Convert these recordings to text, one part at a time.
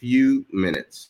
few minutes.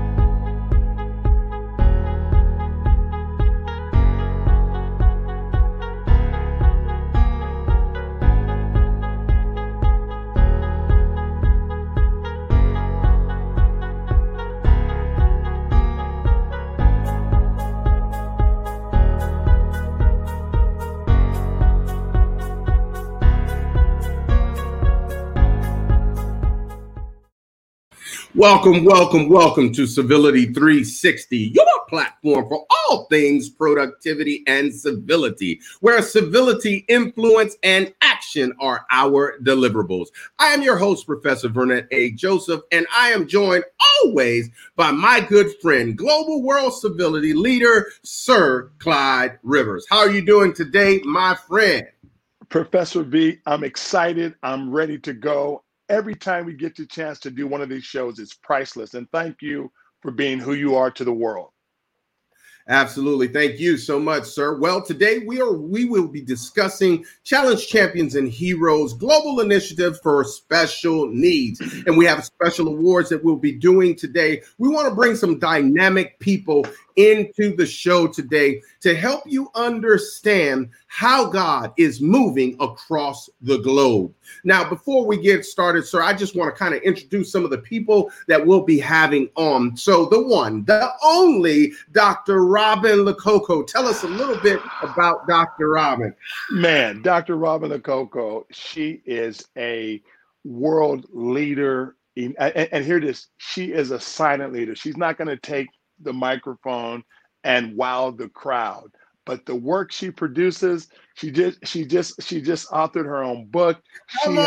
Welcome to Civility 360, your platform for all things productivity and civility, where civility, influence, and action are our deliverables. I am your host, Professor Vernet A. Joseph, and I am joined always by my good friend, Global World Civility leader, Sir Clyde Rivers. How are you doing today, my friend? Professor V, I'm excited. I'm ready to go. Every time we get the chance to do one of these shows, it's priceless. And thank you for being who you are to the world. Absolutely. Thank you so much, sir. Well, today we will be discussing Challenge Champions and Heroes Global Initiative for Special Needs. And we have special awards that we'll be doing today. We want to bring some dynamic people into the show today to help you understand how God is moving across the globe. Now, before we get started, sir, I just want to kind of introduce some of the people that we'll be having on. So the one, the only Dr. Robin Lococo. Tell us a little bit about Dr. Robin. Man, Dr. Robin Lococo, she is a world leader. And hear this, she is a silent leader. She's not going to take the microphone and wow the crowd. But the work she produces, she just authored her own book. She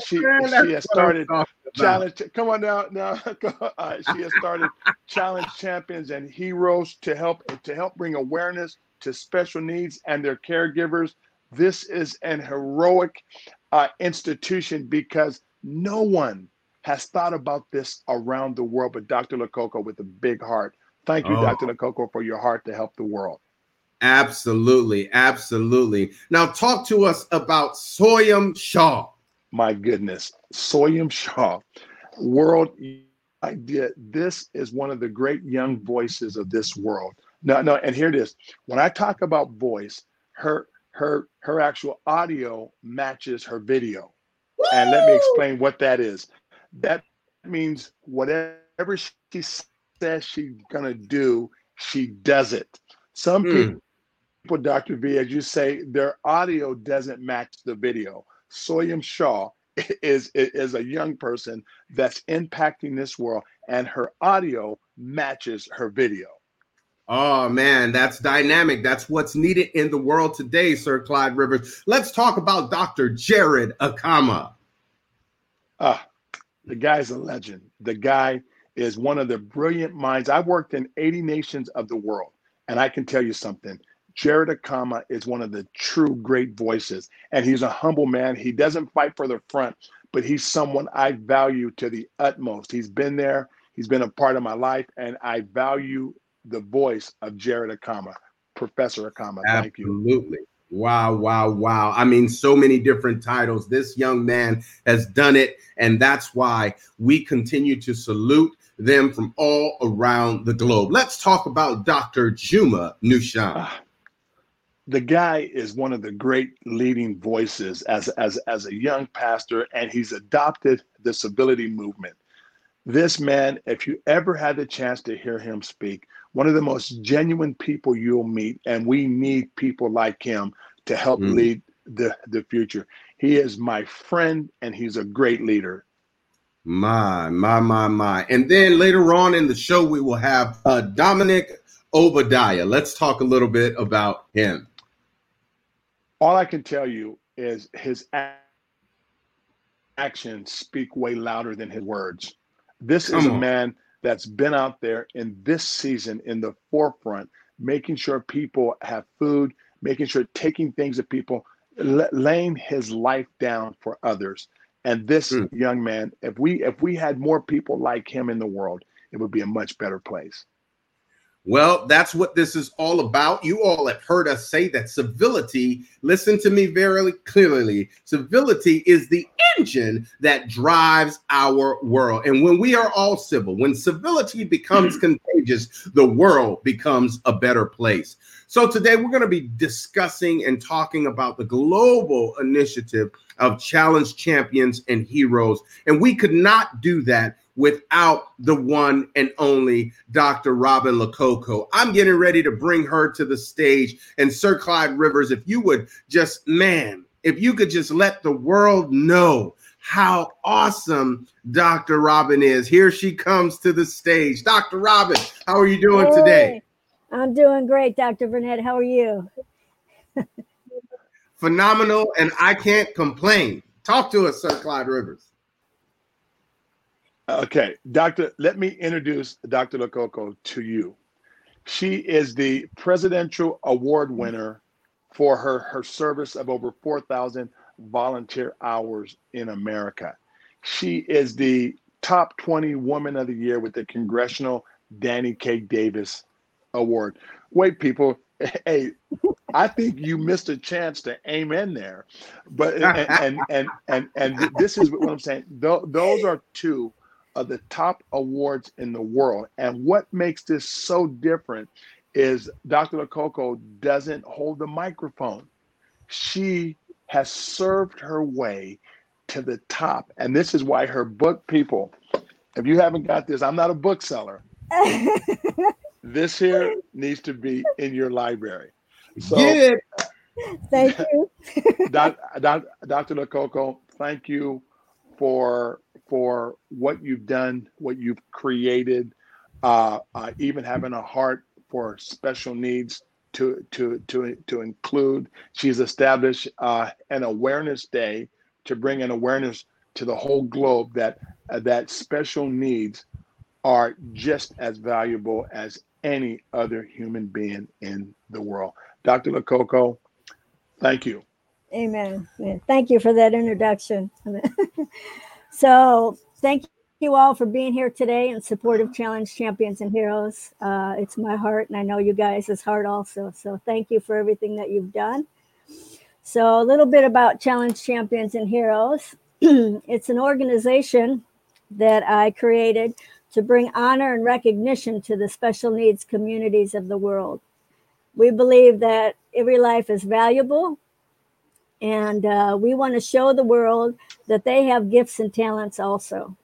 has started challenge. Come on now. She has started Challenge Champions and Heroes to help bring awareness to special needs and their caregivers. This is an heroic institution because no one has thought about this around the world, but Dr. Lococo with a big heart. Thank you, Dr. Lococo, for your heart to help the world. Absolutely. Now talk to us about Soyam Shah. My goodness, Soyam Shah, world idea. This is one of the great young voices of this world. No, and here it is. When I talk about voice, her actual audio matches her video. Woo! And let me explain what that is. That means whatever she says she's gonna do, she does it. Some people, Dr. V, as you say, their audio doesn't match the video. Soyam Shah is a young person that's impacting this world, and her audio matches her video. Oh, man, that's dynamic. That's what's needed in the world today, Sir Clyde Rivers. Let's talk about Dr. Jared Akama. The guy's a legend. The guy is one of the brilliant minds. I've worked in 80 nations of the world, and I can tell you something. Jared Akama is one of the true great voices, and he's a humble man. He doesn't fight for the front, but he's someone I value to the utmost. He's been there. He's been a part of my life, and I value the voice of Jared Akama. Professor Akama, thank you. Absolutely. Wow. I mean, so many different titles. This young man has done it, and that's why we continue to salute them from all around the globe. Let's talk about Dr. Juma Nushan. The guy is one of the great leading voices as a young pastor, and he's adopted the civility movement. This man, if you ever had the chance to hear him speak, one of the most genuine people you'll meet, and we need people like him to help lead the future. He is my friend, and he's a great leader. My. And then later on in the show, we will have Dominic Obadiah. Let's talk a little bit about him. All I can tell you is his actions speak way louder than his words. This is a man that's been out there in this season in the forefront, making sure people have food, making sure taking things to people, laying his life down for others. And this young man, if we had more people like him in the world, it would be a much better place. Well, that's what this is all about. You all have heard us say that civility, listen to me very clearly, civility is the engine that drives our world. And when we are all civil, when civility becomes contagious, the world becomes a better place. So today we're going to be discussing and talking about the global initiative of Challenge Champions and Heroes. And we could not do that without the one and only Dr. Robin Lococo. I'm getting ready to bring her to the stage. And Sir Clyde Rivers, if you would just, if you could just let the world know how awesome Dr. Robin is. Here she comes to the stage. Dr. Robin, how are you doing today? I'm doing great, Dr. Burnett. How are you? Phenomenal, and I can't complain. Talk to us, Sir Clyde Rivers. Okay, let me introduce Dr. Lococo to you. She is the Presidential Award winner for her service of over 4,000 volunteer hours in America. She is the top 20 Woman of the Year with the Congressional Danny K. Davis Award. Wait, people. Hey, I think you missed a chance to amen there. But and this is what I'm saying. Those are two of the top awards in the world. And what makes this so different is Dr. Lococo doesn't hold the microphone. She has served her way to the top. And this is why her book, people, if you haven't got this, I'm not a bookseller. This here needs to be in your library. So, get it. Thank you. Dr. Lococo, thank you for what you've done, what you've created, even having a heart for special needs to include. She's established an awareness day to bring an awareness to the whole globe that special needs are just as valuable as any other human being in the world. Dr. Lococo, thank you. Amen. Thank you for that introduction. So thank you all for being here today in support of Challenge Champions and Heroes. It's my heart, and I know you guys' heart also. So thank you for everything that you've done. So a little bit about Challenge Champions and Heroes. It's an organization that I created to bring honor and recognition to the special needs communities of the world. We believe that every life is valuable, and we want to show the world that they have gifts and talents also.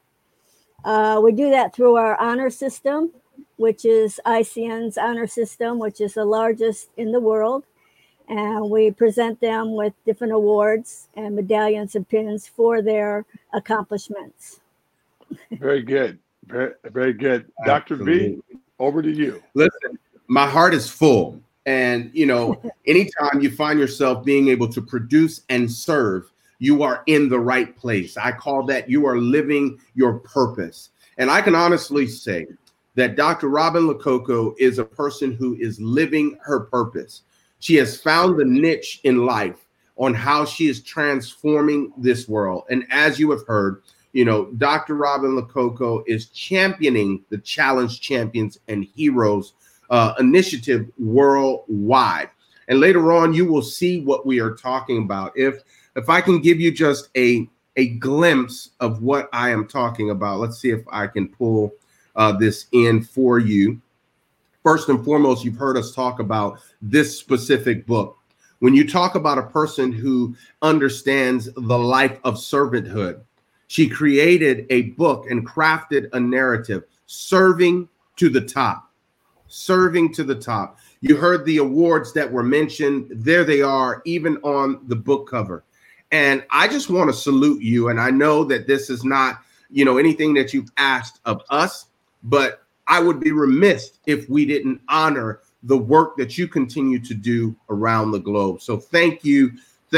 We do that through our honor system, which is ICN's honor system, which is the largest in the world. And we present them with different awards and medallions and pins for their accomplishments. Very good. Very, very good. Dr. V, over to you. Listen, my heart is full. And, anytime you find yourself being able to produce and serve, you are in the right place. I call that you are living your purpose. And I can honestly say that Dr. Robin Lococo is a person who is living her purpose. She has found the niche in life on how she is transforming this world. And as you have heard, Dr. Robin Lococo is championing the Challenge Champions and Heroes initiative worldwide. And later on, you will see what we are talking about. If I can give you just a glimpse of what I am talking about, let's see if I can pull this in for you. First and foremost, you've heard us talk about this specific book. When you talk about a person who understands the life of servanthood, she created a book and crafted a narrative, serving to the top, serving to the top. You heard the awards that were mentioned. There they are, even on the book cover. And I just want to salute you. And I know that this is not, anything that you've asked of us, but I would be remiss if we didn't honor the work that you continue to do around the globe. So thank you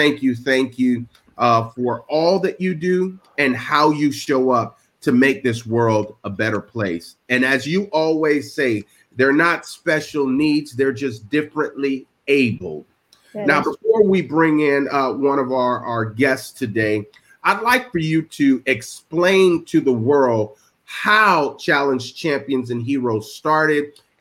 for all that you do and how you show up to make this world a better place. And as you always say, they're not special needs, they're just differently abled. Now, before we bring in one of our guests today, I'd like for you to explain to the world how Challenge Champions and Heroes started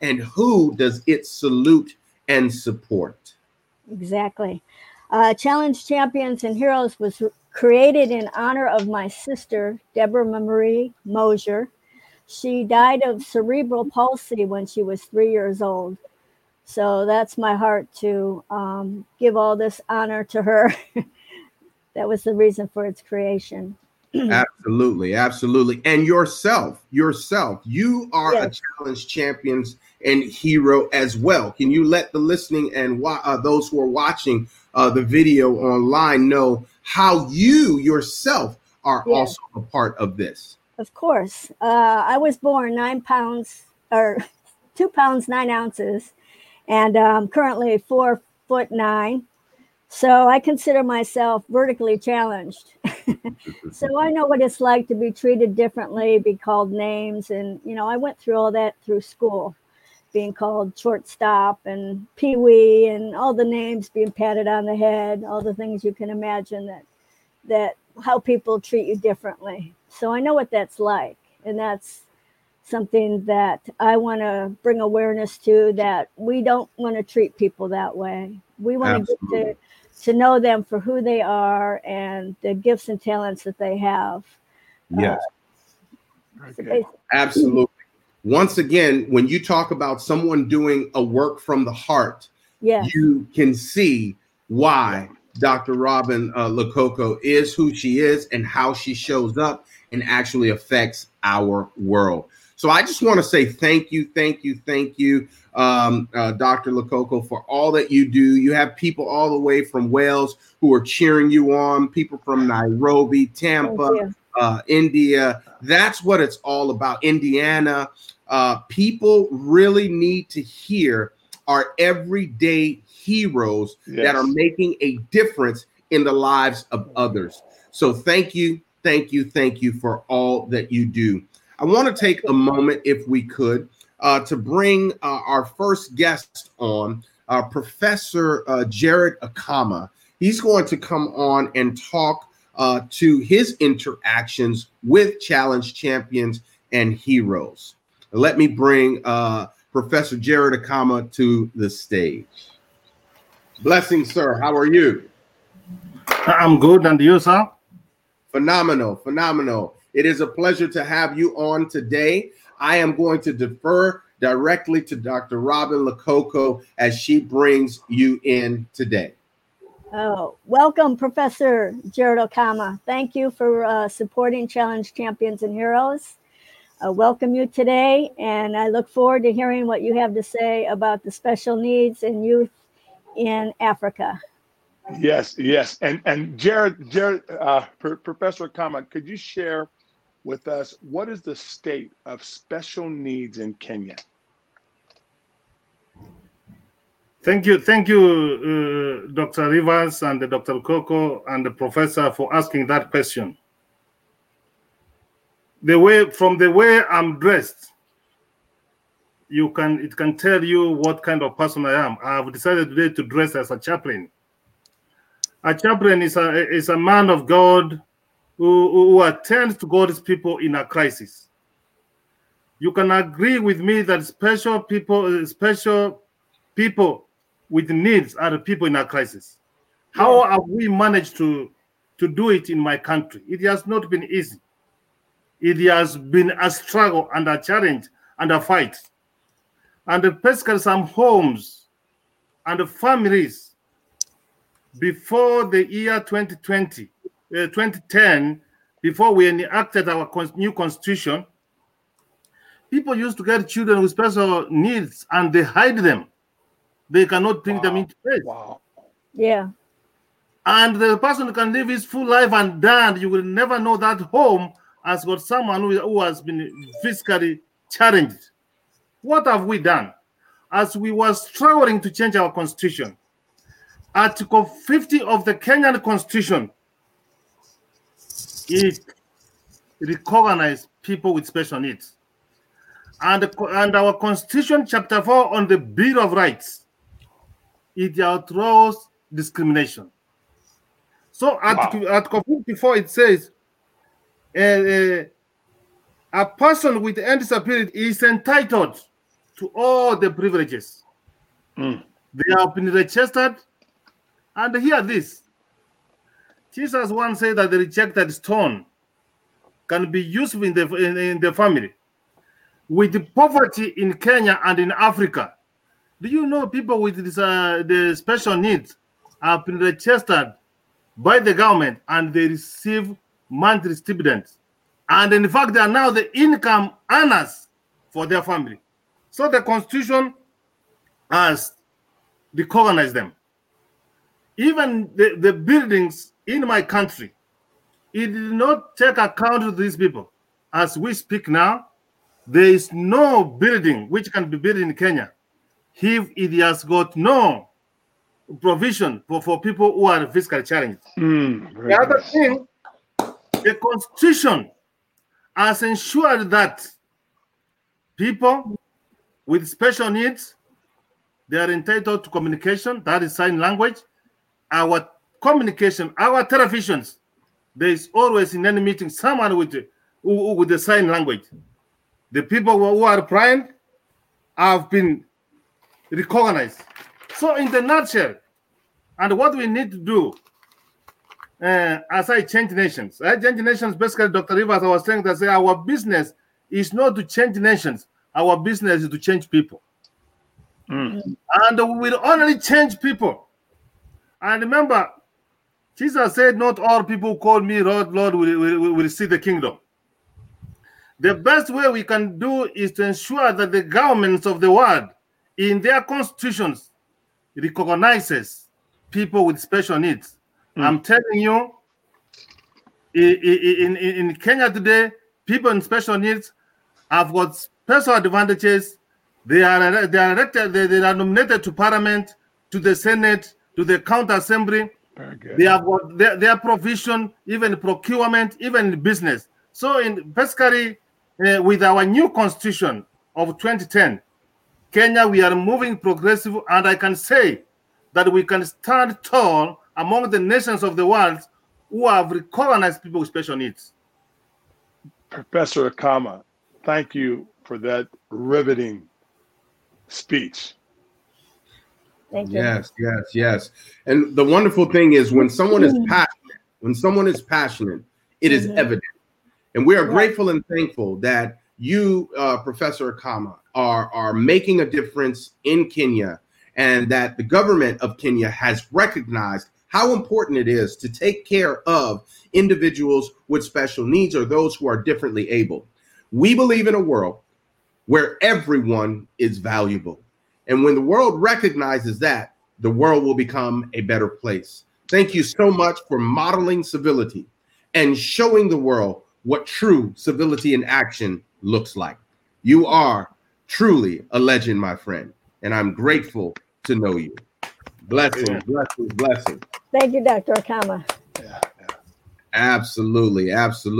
and who does it salute and support? Exactly. Challenge Champions and Heroes was created in honor of my sister, Deborah Marie Mosier. She died of cerebral palsy when she was 3 years old. So that's my heart to give all this honor to her. That was the reason for its creation. Absolutely, absolutely. And yourself, you are Yes. a Challenge Champions and hero as well. Can you let the listening and those who are watching the video online know how you yourself are also a part of this? Of course. I was born 9 pounds or 2 pounds 9 ounces, and currently 4'9". So I consider myself vertically challenged. So I know what it's like to be treated differently, be called names. And, I went through all that through school, being called shortstop and pee-wee and all the names, being patted on the head, all the things you can imagine that how people treat you differently. So I know what that's like. And that's something that I want to bring awareness to, that we don't want to treat people that way. We want to get to know them for who they are and the gifts and talents that they have. Yes. Absolutely. Once again, when you talk about someone doing a work from the heart, you can see why Dr. Robin Lococo is who she is and how she shows up and actually affects our world. So I just want to say thank you, Dr. Lococo, for all that you do. You have people all the way from Wales who are cheering you on, people from Nairobi, Tampa, India. That's what it's all about. Indiana. People really need to hear our everyday heroes that are making a difference in the lives of others. So thank you for all that you do. I want to take a moment, if we could, to bring our first guest on, Professor Jared Akama. He's going to come on and talk to his interactions with Challenge Champions and Heroes. Let me bring Professor Jared Akama to the stage. Blessings, sir. How are you? I'm good. And you, sir? Phenomenal. It is a pleasure to have you on today. I am going to defer directly to Dr. Robin Lococo as she brings you in today. Oh, welcome, Professor Jared Akama. Thank you for supporting Challenge Champions and Heroes. I welcome you today, and I look forward to hearing what you have to say about the special needs and youth in Africa. Yes. And Jared, Professor Akama, could you share with us what is the state of special needs in Kenya? Thank you, Dr. Rivers and Dr. Lococo and the professor for asking that question. From the way I'm dressed, it can tell you what kind of person I am. I have decided today to dress as a chaplain. A chaplain is a man of God who attends to God's people in a crisis. You can agree with me that special people with needs are the people in a crisis. How have we managed to do it in my country? It has not been easy. It has been a struggle and a challenge and a fight. And basically some homes and families before the year 2010, before we enacted our new constitution, people used to get children with special needs and they hide them. They cannot bring them into place. Yeah. And the person can live his full life and die, and you will never know that home has got someone who has been physically challenged. What have we done? As we were struggling to change our constitution, Article 50 of the Kenyan Constitution, it recognized people with special needs. And our Constitution, Chapter 4 on the Bill of Rights, it outlaws discrimination. So Article 54, it says, a person with any disability is entitled to all the privileges. They have been registered. And hear this. Jesus once said that the rejected stone can be useful in the family. With the poverty in Kenya and in Africa, do you know people with this, the special needs have been registered by the government and they receive monthly stipends? And in fact, they are now the income earners for their family. So the Constitution has recognized them. Even the buildings in my country, it did not take account of these people. As we speak now, there is no building which can be built in Kenya if it has got no provision for people who are physically challenged. The other thing, the Constitution has ensured that people with special needs, they are entitled to communication, that is sign language. Our communication, our televisions, there is always in any meeting someone with the sign language. The people who are blind have been recognized. So in the nutshell, and what we need to do, as I change nations, basically Dr. Rivers, I was saying that our business is not to change nations. Our business is to change people. And we will only change people. And remember, Jesus said, not all people who call me Lord, Lord will see the kingdom. The best way we can do is to ensure that the governments of the world, in their constitutions, recognizes people with special needs. I'm telling you, in Kenya today, people in special needs have got special advantages. They are elected, they are nominated to Parliament, to the Senate, to the County Assembly. They have got their provision, even procurement, even business. So basically, with our new constitution of 2010, Kenya, we are moving progressive, and I can say that we can stand tall among the nations of the world who have recognized people with special needs. Professor Akama, thank you for that riveting speech. Thank you. Yes. And the wonderful thing is when someone is passionate, it is evident. And we are grateful and thankful that you, Professor Akama, are making a difference in Kenya, and that the government of Kenya has recognized how important it is to take care of individuals with special needs or those who are differently able. We believe in a world where everyone is valuable. And when the world recognizes that, the world will become a better place. Thank you so much for modeling civility and showing the world what true civility in action looks like. You are truly a legend, my friend, and I'm grateful to know you. Blessings. Thank you, Dr. Akama. Yeah. Absolutely.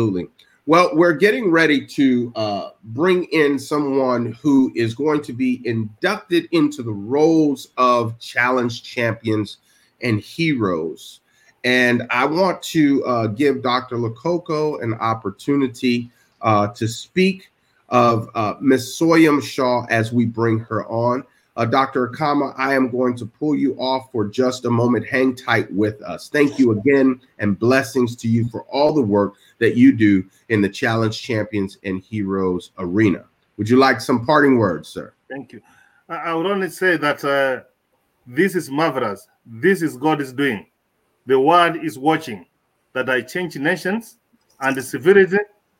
Well, we're getting ready to bring in someone who is going to be inducted into the roles of challenge champions and heroes. And I want to give Dr. Lokoko an opportunity to speak of Ms. Soyam Shah as we bring her on. Dr. Akama, I am going to pull you off for just a moment. Hang tight with us. Thank you again, and blessings to you for all the work that you do in the Challenge Champions and Heroes arena. Would you like some parting words, sir? Thank you. I would only say that this is marvelous. This is God is doing. The world is watching that I change nations and the civility.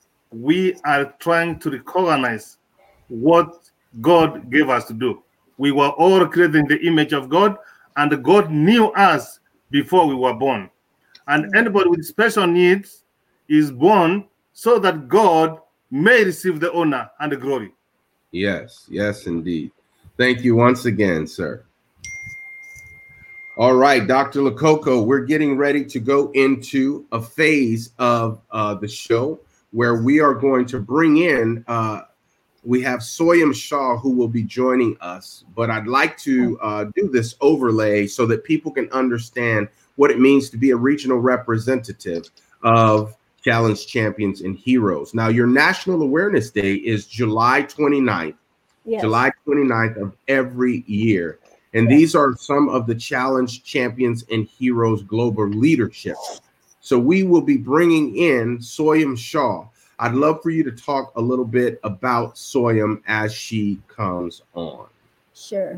We are trying to recognize what God gave us to do. We were all created in the image of God, and God knew us before we were born. And anybody with special needs is born so that God may receive the honor and the glory. Yes, indeed. Thank you once again, sir. All right, Dr. Lokoko, we're getting ready to go into a phase of the show where we are going to bring in we have Soyam Shah who will be joining us, but I'd like to do this overlay so that people can understand what it means to be a regional representative of Challenge Champions and Heroes. Now, your National Awareness Day is July 29th Yes. July 29th of every year. And these are some of the Challenge Champions and Heroes Global Leadership. So we will be bringing in Soyam Shah. I'd love for you to talk a little bit about Soyam as she comes on. Sure.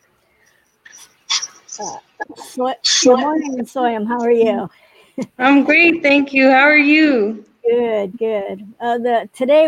Good morning, Soyam. How are you? I'm great, thank you. How are you? Good, good. Today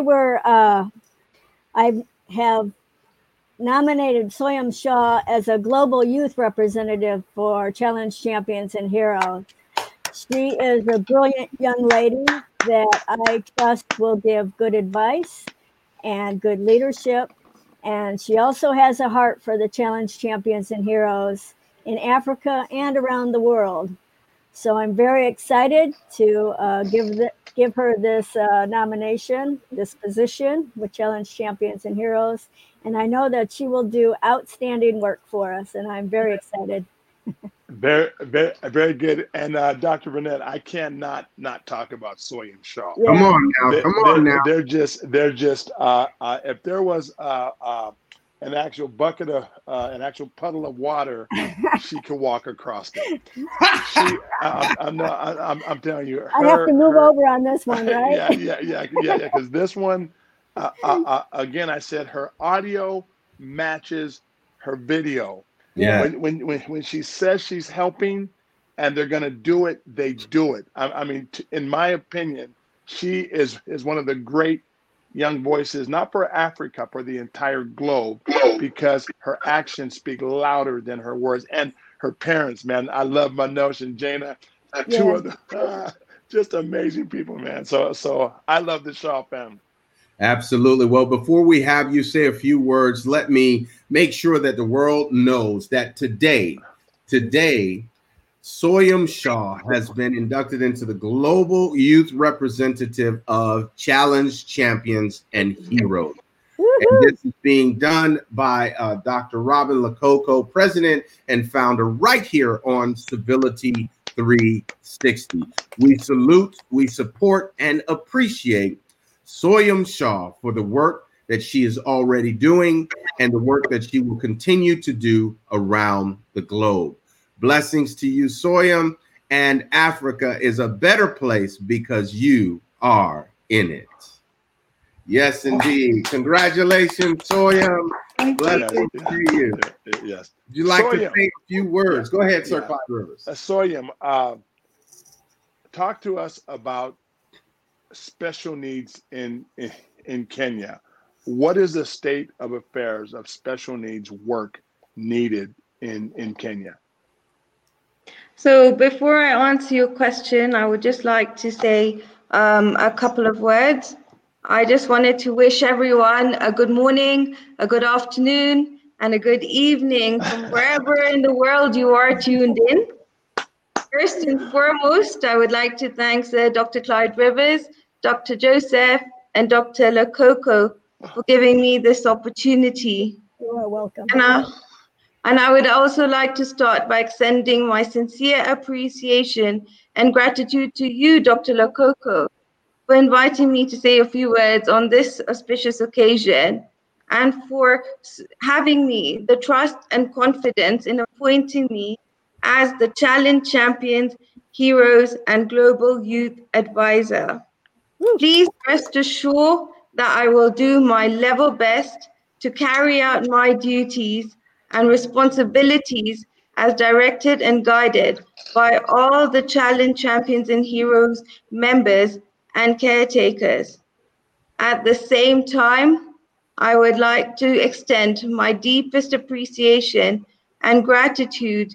I have nominated Soyam Shah as a global youth representative for Challenge Champions and Heroes. She is a brilliant young lady that I trust will give good advice and good leadership. And she also has a heart for the Challenge Champions and Heroes in Africa and around the world. So I'm very excited to give her this nomination, this position with Challenge Champions and Heroes. And I know that she will do outstanding work for us, and I'm very excited. Very, very, very good. And Dr. Burnett, I cannot not talk about Soyam Shah. Yeah. Come on now. Come on now. They're just. If there was an actual bucket of an actual puddle of water, she could walk across it. I'm telling you. I have to move over on this one, right? Yeah. Because this one, again, I said her audio matches her video. Yeah. When she says she's helping and they're going to do it, they do it. I mean, in my opinion, she is one of the great young voices, not for Africa, for the entire globe, because her actions speak louder than her words. And her parents, man, I love Manoj and Jaina, two of them, just amazing people, man. So I love the Shaw family. Absolutely. Well, before we have you say a few words, let me make sure that the world knows that today, Soyam Shah has been inducted into the Global Youth Representative of Challenge Champions and Heroes. And this is being done by Dr. Robin Lakoko, president and founder, right here on Civility 360. We salute, we support, and appreciate Soyam Shah for the work that she is already doing and the work that she will continue to do around the globe. Blessings to you, Soyam, and Africa is a better place because you are in it. Yes, indeed. Congratulations, Soyam. Blessings to you. Yes. Would you like to Soyam, say a few words? Go ahead, Sir Clyde Rivers. Soyam, talk to us about special needs in Kenya. What is the state of affairs of special needs work needed in Kenya? So before I answer your question, I would just like to say a couple of words. I just wanted to wish everyone a good morning, a good afternoon, and a good evening from wherever in the world you are tuned in. First and foremost, I would like to thank Dr. Clyde Rivers, Dr. Joseph, and Dr. Lakoko for giving me this opportunity. You are welcome. And I would also like to start by extending my sincere appreciation and gratitude to you, Dr. Lakoko, for inviting me to say a few words on this auspicious occasion and for having me the trust and confidence in appointing me as the Challenge Champions, Heroes, and Global Youth Advisor. Please rest assured that I will do my level best to carry out my duties and responsibilities as directed and guided by all the Challenge Champions and Heroes members and caretakers. At the same time, I would like to extend my deepest appreciation and gratitude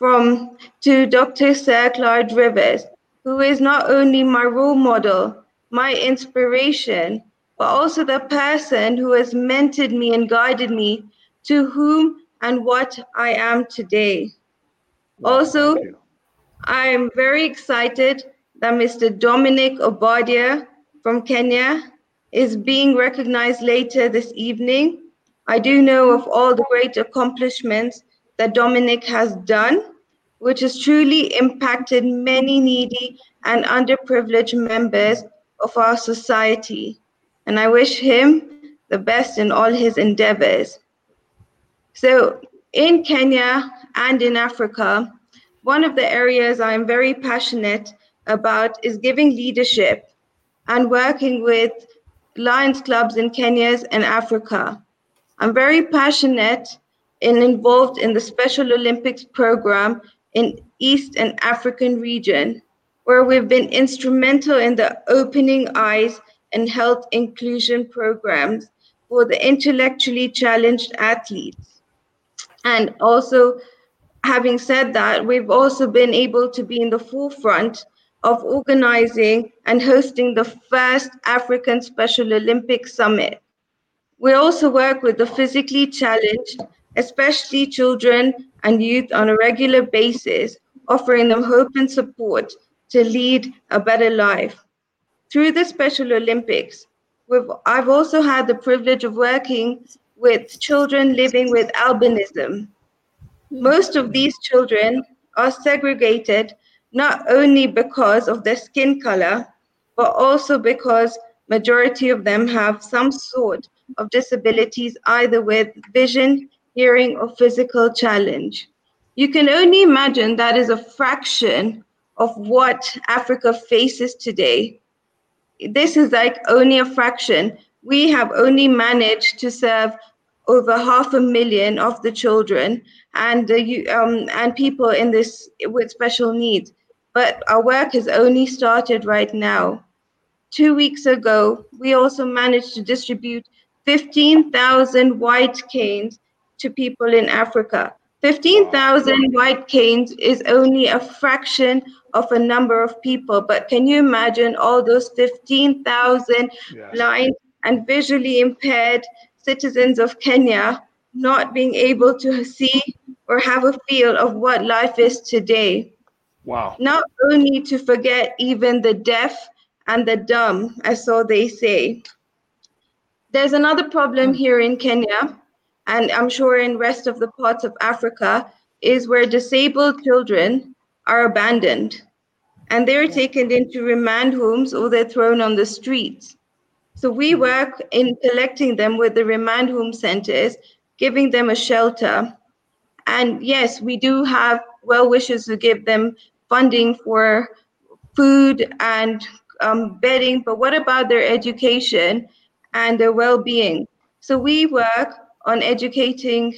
to Dr. Sir Clyde Rivers, who is not only my role model, my inspiration, but also the person who has mentored me and guided me to whom and what I am today. Wow, also, thank you. I am very excited that Mr. Dominic Obadia from Kenya is being recognized later this evening. I do know of all the great accomplishments that Dominic has done, which has truly impacted many needy and underprivileged members of our society. And I wish him the best in all his endeavors. So in Kenya and in Africa, one of the areas I'm very passionate about is giving leadership and working with Lions clubs in Kenya and Africa. I'm very passionate and involved in the Special Olympics program in East and African region, where we've been instrumental in the opening eyes and health inclusion programs for the intellectually challenged athletes. And also, having said that, we've also been able to be in the forefront of organizing and hosting the first African Special Olympics Summit. We also work with the physically challenged, especially children and youth, on a regular basis, offering them hope and support to lead a better life. Through the Special Olympics, I've also had the privilege of working with children living with albinism. Most of these children are segregated not only because of their skin color, but also because majority of them have some sort of disabilities, either with vision, hearing, or physical challenge. You can only imagine that is a fraction of what Africa faces today. This is like only a fraction. We have only managed to serve over 500,000 of the children and people in this with special needs. But our work has only started right now. 2 weeks ago, we also managed to distribute 15,000 white canes to people in Africa. 15,000 white canes is only a fraction of a number of people, but can you imagine all those 15,000 blind and visually impaired citizens of Kenya not being able to see or have a feel of what life is today? Wow. Not only to forget even the deaf and the dumb, as so they say. There's another problem here in Kenya, and I'm sure in rest of the parts of Africa, is where disabled children are abandoned and they're taken into remand homes or they're thrown on the streets. So we work in collecting them with the remand home centers, giving them a shelter. And yes, we do have well-wishers to give them funding for food and bedding, but what about their education and their well-being? So we work on education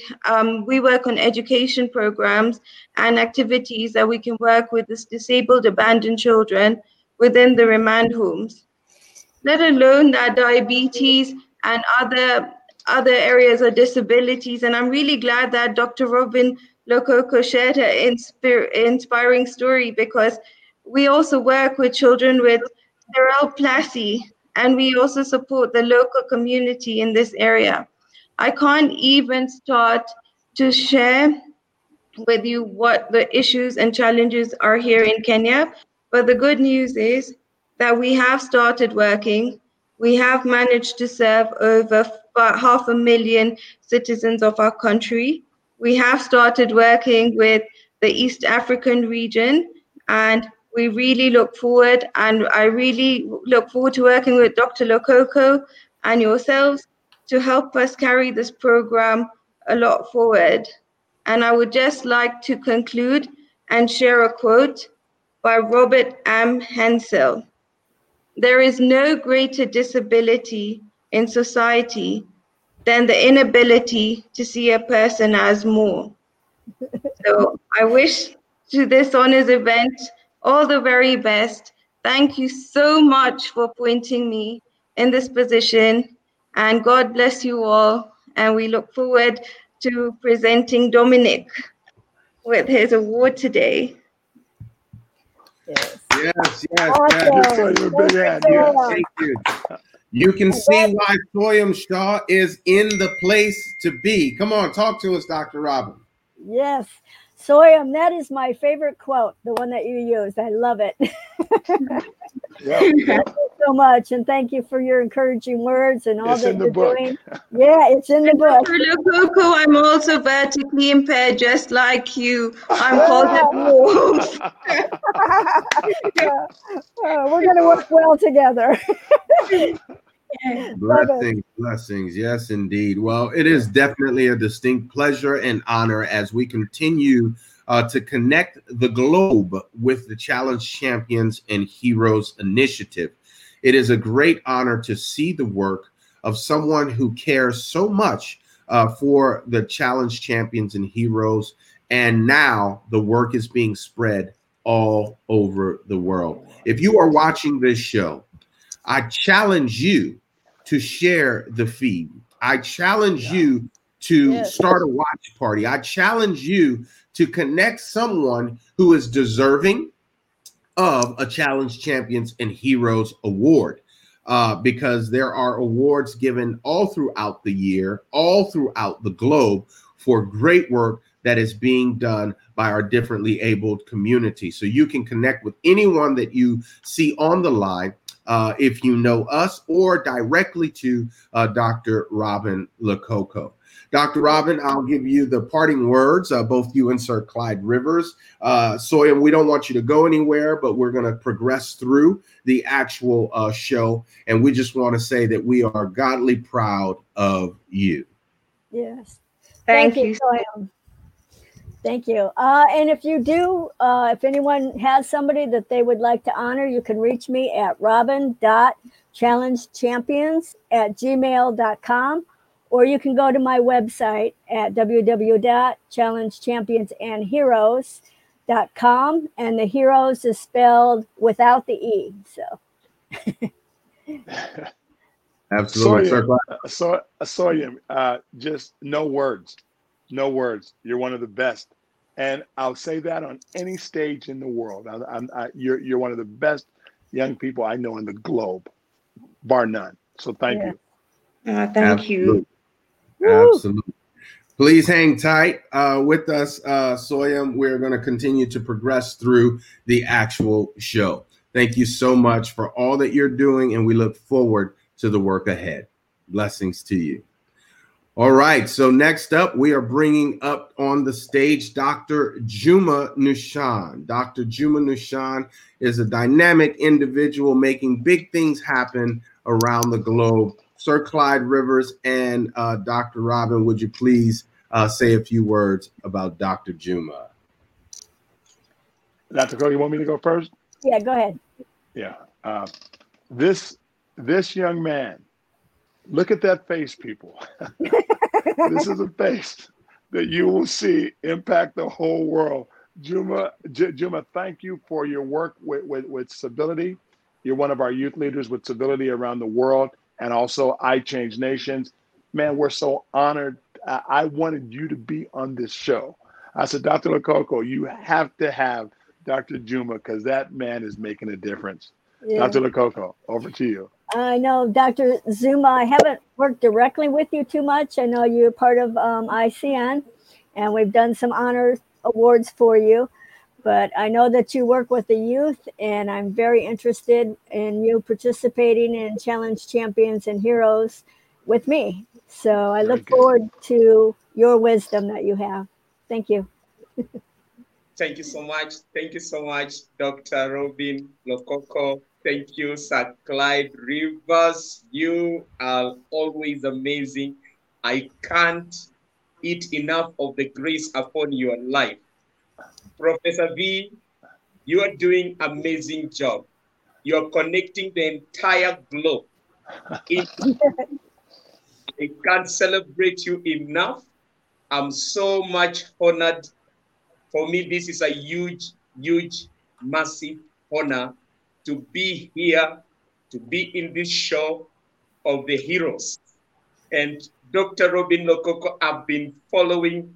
programs and activities that we can work with this disabled, abandoned children within the remand homes. Let alone that diabetes and other areas of disabilities. And I'm really glad that Dr. Robin Lokoko shared her inspiring story, because we also work with children with cerebral palsy, and we also support the local community in this area. I can't even start to share with you what the issues and challenges are here in Kenya, but the good news is that we have started working. We have managed to serve over 500,000 citizens of our country. We have started working with the East African region, and we really look forward, and I really look forward to working with Dr. Lokoko and yourselves to help us carry this program a lot forward. And I would just like to conclude and share a quote by Robert M. Hensel. There is no greater disability in society than the inability to see a person as more. So I wish to this honors event all the very best. Thank you so much for appointing me in this position, and God bless you all. And we look forward to presenting Dominic with his award today. Yes. Awesome. Thank you. You can see why Soyam Shah is in the place to be. Come on, talk to us, Dr. Robin. Yes. Soyam, that is my favorite quote, the one that you used. I love it. Thank you so much, and thank you for your encouraging words and all that you're doing. Yeah, it's in the book. Dr. Lokoko, I'm also vertically impaired, just like you. I'm called a wolf. We're going to work well together. Blessings, blessings. Yes, indeed. Well, it is definitely a distinct pleasure and honor as we continue to connect the globe with the Challenge Champions and Heroes initiative. It is a great honor to see the work of someone who cares so much for the Challenge Champions and Heroes. And now the work is being spread all over the world. If you are watching this show, I challenge you to share the feed. I challenge you to start a watch party. I challenge you to connect someone who is deserving of a Challenge Champions and Heroes award, because there are awards given all throughout the year, all throughout the globe for great work that is being done by our differently abled community. So you can connect with anyone that you see on the line, if you know us, or directly to Dr. Robin Lococo. Dr. Robin, I'll give you the parting words, both you and Sir Clyde Rivers. Soyam, we don't want you to go anywhere, but we're going to progress through the actual show. And we just want to say that we are godly proud of you. Yes. Thank you. Soyam. Thank you. And if you do, if anyone has somebody that they would like to honor, you can reach me at robin.challengechampions@gmail.com, or you can go to my website at www.challengechampionsandheroes.com, and the heroes is spelled without the E. So. Absolutely. Soyam, just no words. No words. You're one of the best, and I'll say that on any stage in the world. You're one of the best young people I know in the globe, bar none. So thank you. Thank you. Absolutely. Please hang tight with us, Soyam. We're going to continue to progress through the actual show. Thank you so much for all that you're doing, and we look forward to the work ahead. Blessings to you. All right, so next up, we are bringing up on the stage Dr. Juma Nushan. Dr. Juma Nushan is a dynamic individual making big things happen around the globe. Sir Clyde Rivers and Dr. Robin, would you please say a few words about Dr. Juma? Dr. Cole, you want me to go first? Yeah, go ahead. Yeah. This young man, look at that face, people. This is a face that you will see impact the whole world. Juma, thank you for your work with civility. You're one of our youth leaders with civility around the world, and also I Change Nations. Man, we're so honored. I wanted you to be on this show. I said, Dr. Lococo, you have to have Dr. Juma, because that man is making a difference. Yeah. Dr. Lococo, over to you. I know, Dr. Zuma, I haven't worked directly with you too much. I know you're part of ICN, and we've done some honor awards for you. But I know that you work with the youth, and I'm very interested in you participating in Challenge Champions and Heroes with me. So I look forward to your wisdom that you have. Thank you. Thank you so much. Thank you so much, Dr. Robin Lococo. Thank you, Sir Clyde Rivers. You are always amazing. I can't eat enough of the grace upon your life. Professor V, you are doing an amazing job. You're connecting the entire globe. I can't celebrate you enough. I'm so much honored. For me, this is a huge, massive honor to be here, to be in this show of the heroes. And Dr. Robin Lococo, I've been following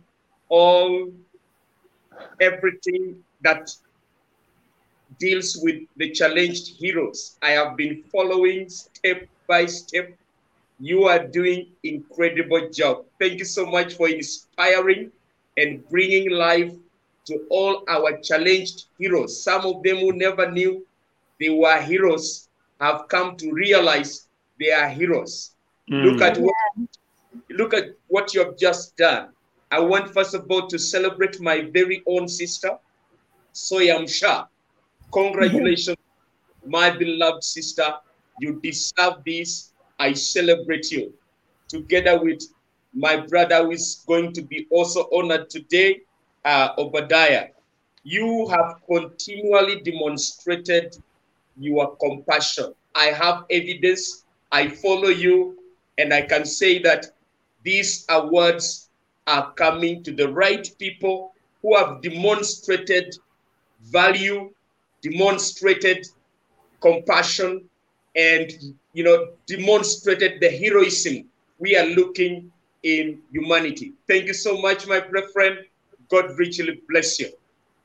everything that deals with the challenged heroes. I have been following step by step. You are doing incredible job. Thank you so much for inspiring and bringing life to all our challenged heroes. Some of them who never knew they were heroes have come to realize they are heroes. Look at what you have just done. I want, first of all, to celebrate my very own sister, Soyam Shah. Congratulations, my beloved sister. You deserve this. I celebrate you. Together with my brother who is going to be also honored today, Obadiah. You have continually demonstrated your compassion. I have evidence. I follow you, and I can say that these awards are coming to the right people who have demonstrated value, demonstrated compassion, and demonstrated the heroism we are looking in humanity. Thank you so much, my friend. God richly bless you.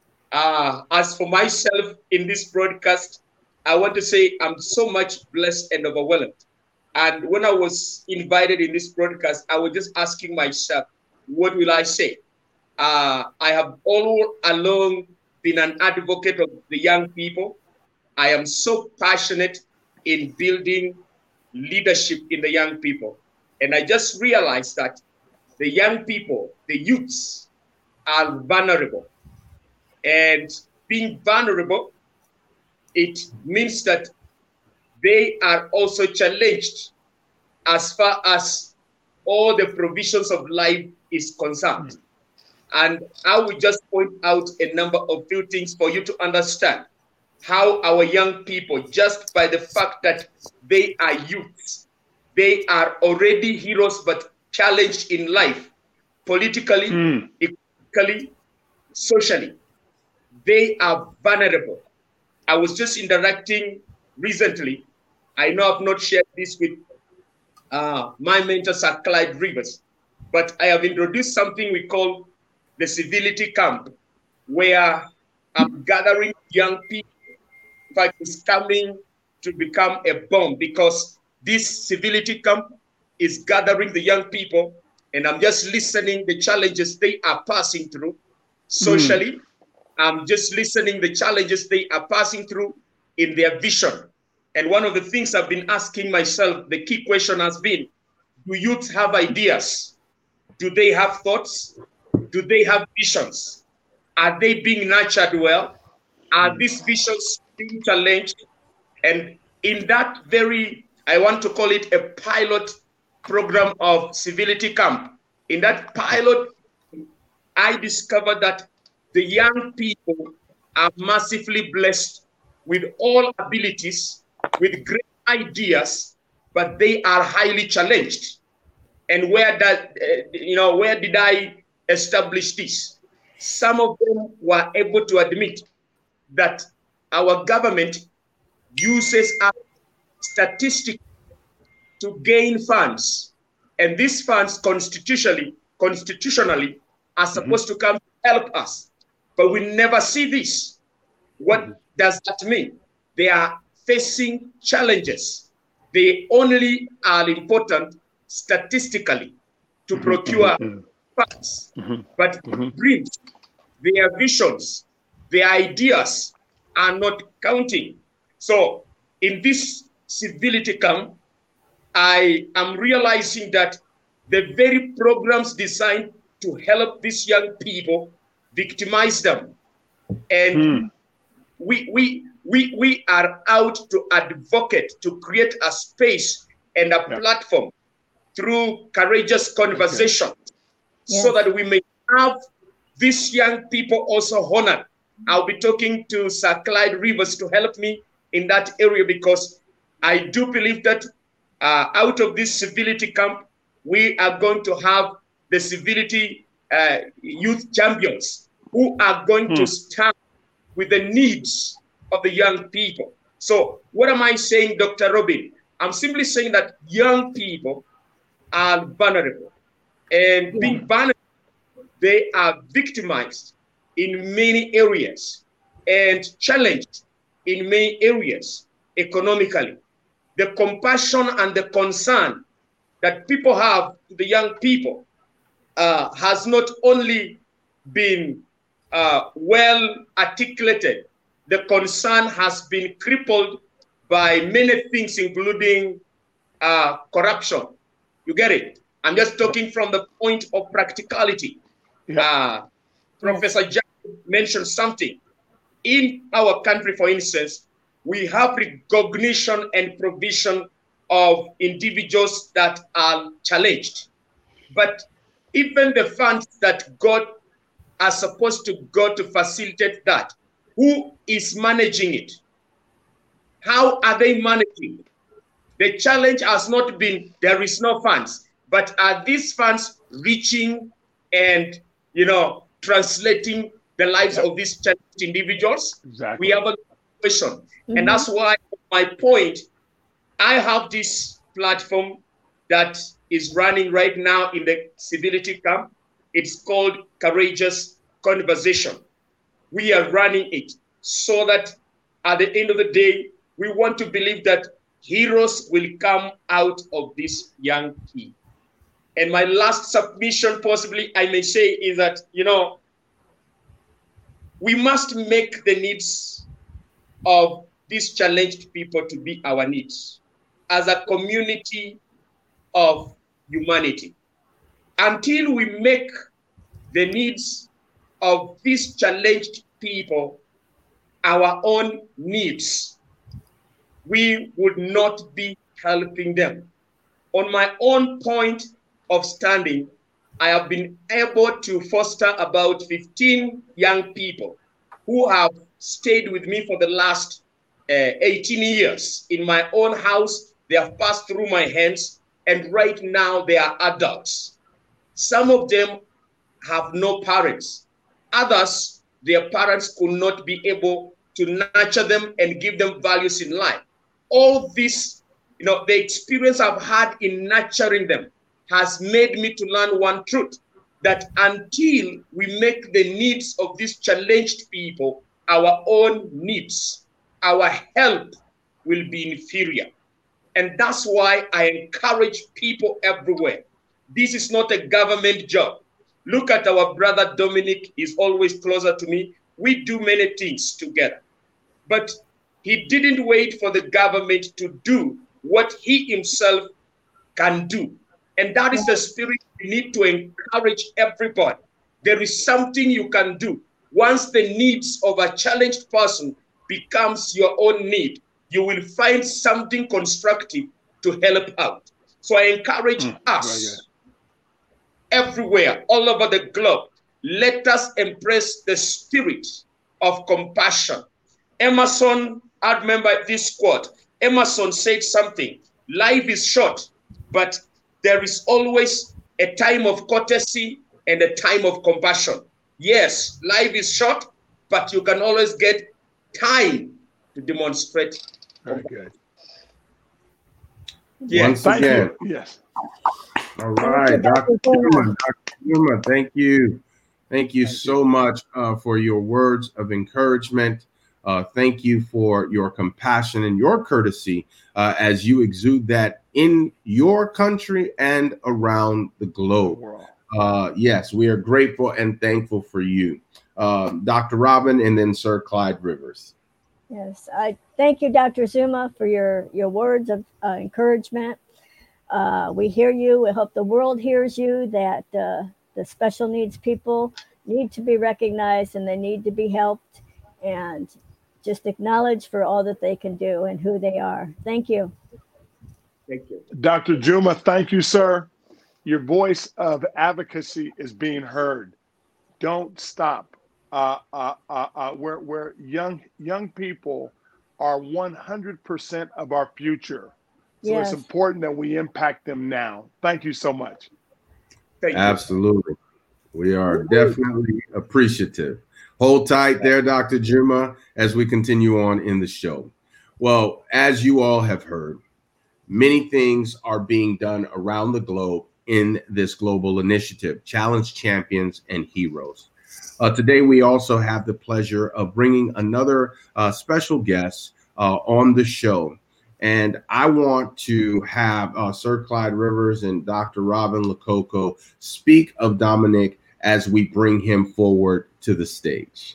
As for myself in this broadcast, I want to say I'm so much blessed and overwhelmed. And when I was invited in this broadcast, I was just asking myself, what will I say? I have all along been an advocate of the young people. I am so passionate in building leadership in the young people. And I just realized that the young people, the youths, are vulnerable. And being vulnerable, it means that they are also challenged as far as all the provisions of life is concerned. And I will just point out a number of few things for you to understand how our young people, just by the fact that they are youths, they are already heroes, but challenged in life, politically, economically, socially. They are vulnerable. I was just interacting recently. I know I've not shared this with my mentor, Sir Clyde Rivers, but I have introduced something we call the civility camp, where I'm gathering young people. In fact, it's coming to become a bomb because this civility camp is gathering the young people, and I'm just listening the challenges they are passing through socially. I'm just listening the challenges they are passing through in their vision. And one of the things I've been asking myself, the key question has been, do youth have ideas? Do they have thoughts? Do they have visions? Are they being nurtured well? Are these visions being challenged? And in that very, I want to call it a pilot program of civility camp. In that pilot, I discovered that the young people are massively blessed with all abilities, with great ideas, but they are highly challenged. And where did I establish this? Some of them were able to admit that our government uses statistics to gain funds, and these funds constitutionally are supposed to come to help us, but we never see this. What does that mean? They are facing challenges. They only are important statistically to procure funds, but dreams, their visions, their ideas are not counting. So in this civility camp, I am realizing that the very programs designed to help these young people victimize them. And we are out to advocate, to create a space and a platform through courageous conversation so that we may have these young people also honored. I'll be talking to Sir Clyde Rivers to help me in that area, because I do believe that out of this civility camp, we are going to have the civility youth champions who are going to stand with the needs of the young people. So what am I saying, Dr. Robin? I'm simply saying that young people are vulnerable, and being vulnerable, they are victimized in many areas and challenged in many areas economically. The compassion and the concern that people have to the young people has not only been well articulated, the concern has been crippled by many things, including corruption. You get it? I'm just talking from the point of practicality. Professor Jack mentioned something. In our country, for instance, we have recognition and provision of individuals that are challenged. But even the funds that God are supposed to go to facilitate that, who is managing it? How are they managing it? The challenge has not been there is no funds, but are these funds reaching and translating the lives of these challenged individuals? Exactly. We have a question, and that's why my point. I have this platform that is running right now in the civility camp. It's called Courageous Conversation. We are running it so that at the end of the day, we want to believe that heroes will come out of this young kid. And my last submission, possibly I may say, is that, we must make the needs of these challenged people to be our needs as a community of humanity. Until we make the needs of these challenged people our own needs, we would not be helping them. On my own point of standing, I have been able to foster about 15 young people who have stayed with me for the last 18 years in my own house. They have passed through my hands, and right now they are adults. Some of them have no parents. Others, their parents could not be able to nurture them and give them values in life. All this, the experience I've had in nurturing them has made me to learn one truth, that until we make the needs of these challenged people our own needs, our help will be inferior. And that's why I encourage people everywhere. This is not a government job. Look at our brother Dominic, he's always closer to me. We do many things together. But he didn't wait for the government to do what he himself can do. And that is the spirit we need to encourage everybody. There is something you can do. Once the needs of a challenged person becomes your own need, you will find something constructive to help out. So I encourage us everywhere, all over the globe, let us embrace the spirit of compassion. Emerson, I remember this quote. Emerson said something, life is short, but there is always a time of courtesy and a time of compassion. Yes, life is short, but you can always get time to demonstrate. Very good. Yes. Once again. Yes. All right, Dr. Juma, thank you. Thank you so much for your words of encouragement. Thank you for your compassion and your courtesy as you exude that in your country and around the globe. Yes, we are grateful and thankful for you. Dr. Robin and then Sir Clyde Rivers. Yes, I thank you, Dr. Zuma, for your words of encouragement. We hear you. We hope the world hears you, that the special needs people need to be recognized and they need to be helped, and just acknowledge for all that they can do and who they are. Thank you. Thank you. Dr. Juma, thank you, sir. Your voice of advocacy is being heard. Don't stop. Where young people are 100% of our future. So It's important that we impact them now. Thank you so much. Absolutely. We are definitely appreciative. Hold tight there, Dr. Juma, as we continue on in the show. Well, as you all have heard, many things are being done around the globe in this global initiative, Challenge Champions and Heroes. Today, we also have the pleasure of bringing another special guest on the show. And I want to have Sir Clyde Rivers and Dr. Robin Lococo speak of Dominic as we bring him forward to the stage.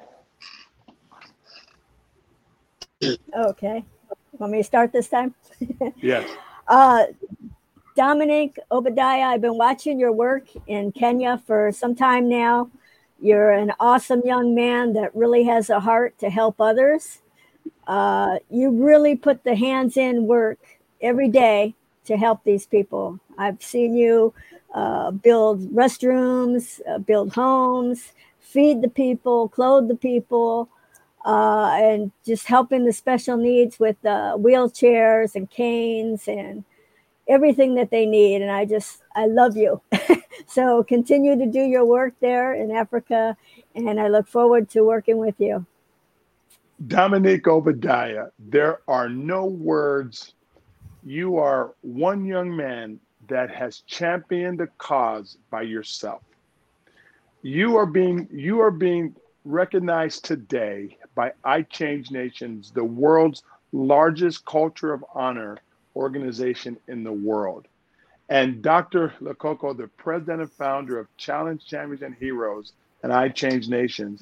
Okay. Want me to start this time? Yes. Dominic Obadiah, I've been watching your work in Kenya for some time now. You're an awesome young man that really has a heart to help others. You really put the hands-in work every day to help these people. I've seen you build restrooms, build homes, feed the people, clothe the people, and just helping the special needs with wheelchairs and canes and everything that they need. And I love you. So continue to do your work there in Africa, and I look forward to working with you. Dominique Obadiah, there are no words. You are one young man that has championed a cause by yourself. You are being recognized today by I Change Nations, the world's largest culture of honor organization in the world. And Dr. Lokoko, the president and founder of Challenge Champions and Heroes and I Change Nations,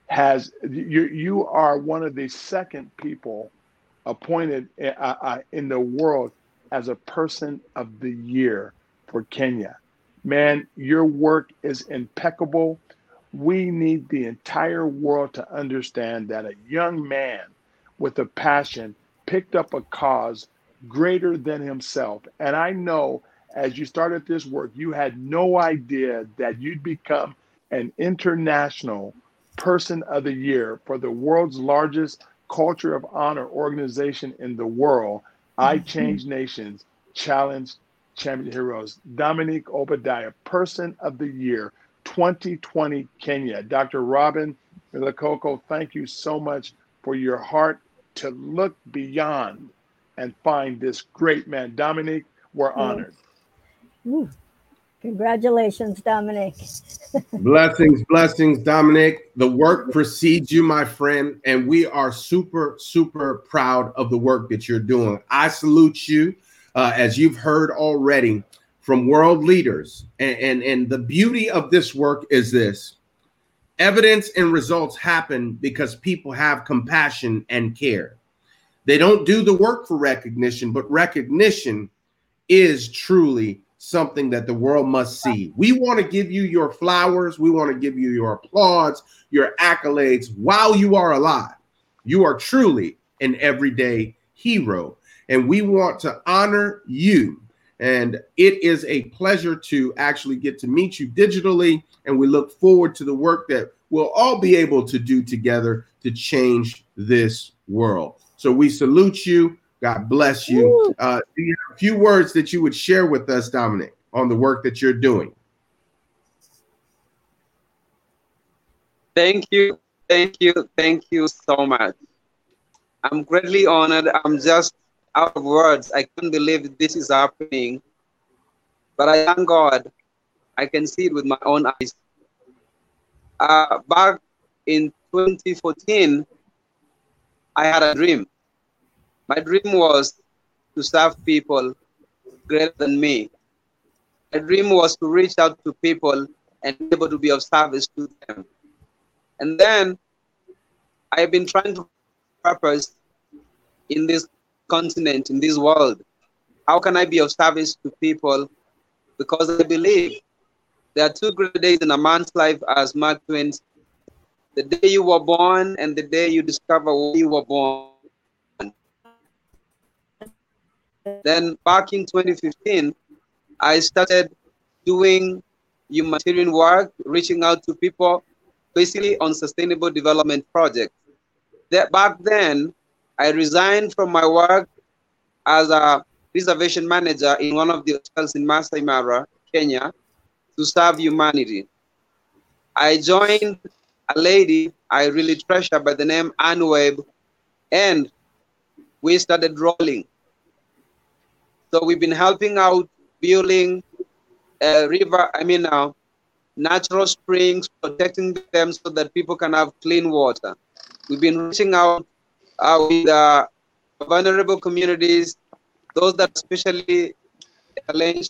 you are one of the second people appointed in the world as a person of the year for Kenya. Man, your work is impeccable. We need the entire world to understand that a young man with a passion picked up a cause greater than himself. And I know as you started this work, you had no idea that you'd become an international person of the year for the world's largest culture of honor organization in the world, I Change Nations, Challenge Champion Heroes. Dominique Obadiah, Person of the Year, 2020 Kenya. Dr. Robin Lokoko, thank you so much for your heart to look beyond and find this great man. Dominique, we're honored. Ooh. Congratulations, Dominic. Blessings, Dominic. The work precedes you, my friend, and we are super, super proud of the work that you're doing. I salute you, as you've heard already from world leaders. And the beauty of this work is this: evidence and results happen because people have compassion and care. They don't do the work for recognition, but recognition is truly something that the world must see. We want to give you your flowers. We want to give you your applause, your accolades while you are alive. You are truly an everyday hero, and we want to honor you. And it is a pleasure to actually get to meet you digitally, and we look forward to the work that we'll all be able to do together to change this world. So we salute you. God bless you. Do you have a few words that you would share with us, Dominic, on the work that you're doing? Thank you so much. I'm greatly honored. I'm just out of words. I can't believe this is happening. But I thank God. I can see it with my own eyes. Back in 2014, I had a dream. My dream was to serve people greater than me. My dream was to reach out to people and be able to be of service to them. And then I've been trying to purpose in this continent, in this world. How can I be of service to people? Because I believe there are two great days in a man's life, as Mark Twain said: the day you were born and the day you discover where you were born. Then back in 2015, I started doing humanitarian work, reaching out to people, basically on sustainable development projects. Back then, I resigned from my work as a reservation manager in one of the hotels in Masai Mara, Kenya, to serve humanity. I joined a lady I really treasure by the name Ann Webb, and we started rolling. So we've been helping out building natural springs, protecting them so that people can have clean water. We've been reaching out with vulnerable communities, those that are especially challenged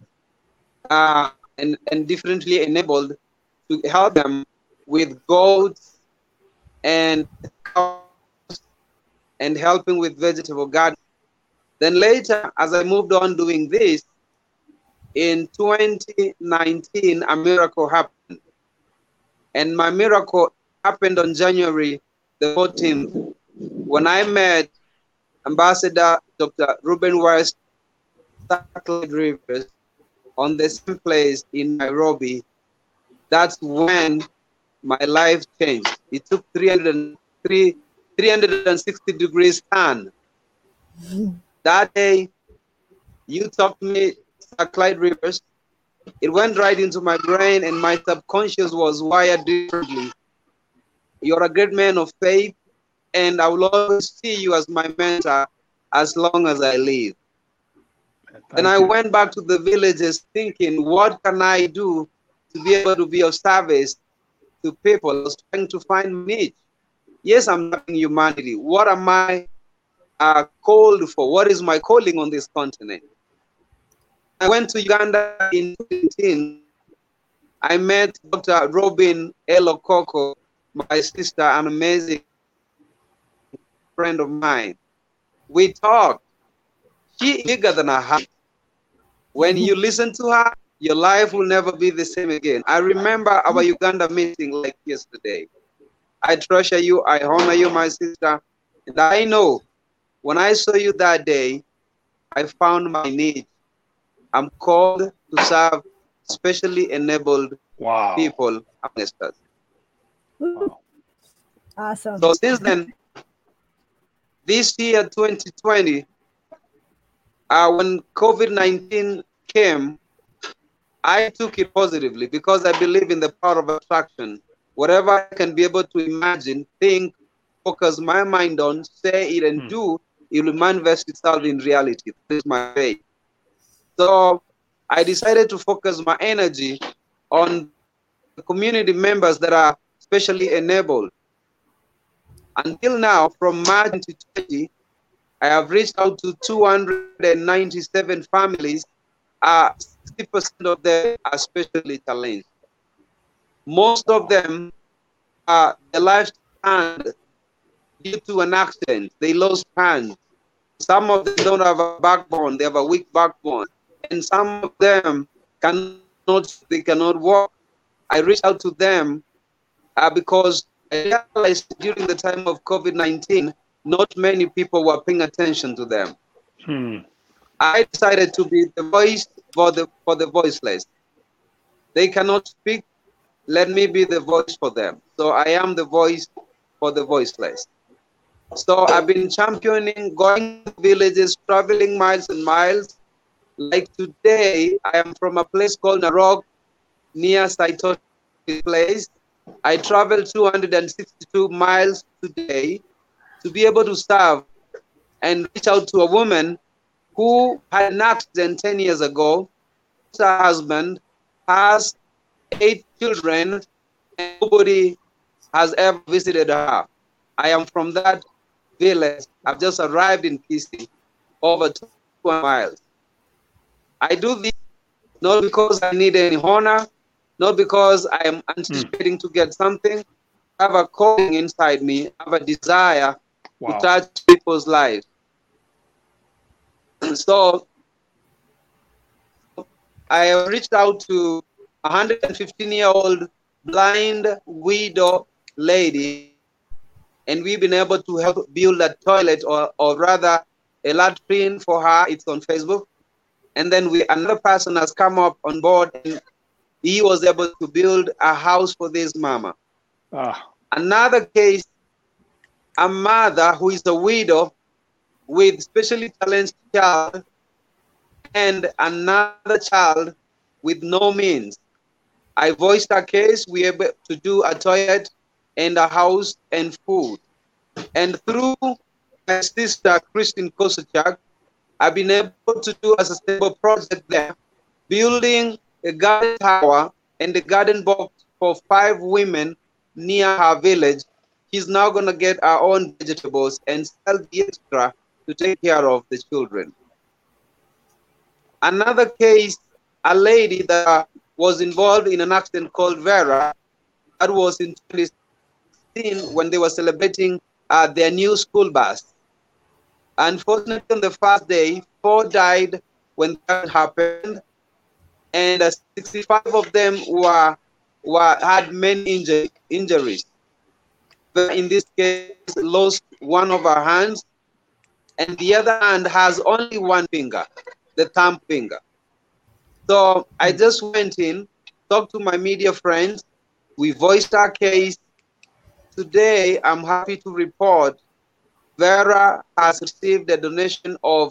and differently enabled, to help them with goats and cows and helping with vegetable gardens. Then later, as I moved on doing this, in 2019, a miracle happened. And my miracle happened on January the 14th, when I met Ambassador Dr. Ruben West Clyde Rivers on the same place in Nairobi, that's when my life changed. It took 360 degrees turn. That day, you talked to me, Sir Clyde Rivers. It went right into my brain, and my subconscious was wired differently. You're a great man of faith, and I will always see you as my mentor as long as I live. And I went back to the villages thinking, what can I do to be able to be of service to people? I was trying to find niche. Yes, I'm helping humanity. What am I called for? What is my calling on this continent? I went to Uganda in 2018. I met Dr. Robin Elokoko, my sister, an amazing friend of mine. We talked. She is bigger than her heart. When you listen to her, your life will never be the same again. I remember our Uganda meeting like yesterday. I treasure you. I honor you, my sister. And I know when I saw you that day, I found my need. I'm called to serve specially enabled people amongst us. Wow. Awesome. So since then, this year, 2020, when COVID-19 came, I took it positively because I believe in the power of attraction. Whatever I can be able to imagine, think, focus my mind on, say it and do, it will manifest itself in reality. This is my faith. So I decided to focus my energy on the community members that are specially enabled. Until now, from March 2020, I have reached out to 297 families. 60% of them are specially challenged. Most of them, their lives stand due to an accident. They lost hands. Some of them don't have a backbone. They have a weak backbone. And some of them cannot walk. I reached out to them because I realized during the time of COVID-19, not many people were paying attention to them. I decided to be the voice for the voiceless. They cannot speak. Let me be the voice for them. So I am the voice for the voiceless. So I've been championing, going to villages, traveling miles and miles. Like today, I am from a place called Narok, near Saitoshi place. I traveled 262 miles today to be able to serve and reach out to a woman who had an accident 10 years ago. Her husband has 8 children and nobody has ever visited her. I am from that village. I've just arrived in Kisii, over 2 miles. I do this not because I need any honor, not because I am anticipating to get something. I have a calling inside me. I have a desire to touch people's lives. So I have reached out to a 115-year-old blind widow lady, and we've been able to help build a toilet, or rather a latrine for her. It's on Facebook. And then another person has come up on board, and he was able to build a house for this mama. Another case, a mother who is a widow with specially challenged child and another child with no means. I voiced a case. We were able to do a toilet and a house and food. And through my sister, Christine Kosachak, I've been able to do a sustainable project there, building a garden tower and a garden box for 5 women near her village. She's now going to get our own vegetables and sell the extra to take care of the children. Another case, a lady that was involved in an accident called Vera, that was in 2016 when they were celebrating their new school bus. Unfortunately, on the first day, 4 died when that happened, and 65 of them had many injuries. In this case, lost one of her hands, and the other hand has only one finger. the thumb finger. So I just went in, talked to my media friends. We voiced our case. Today, I'm happy to report Vera has received a donation of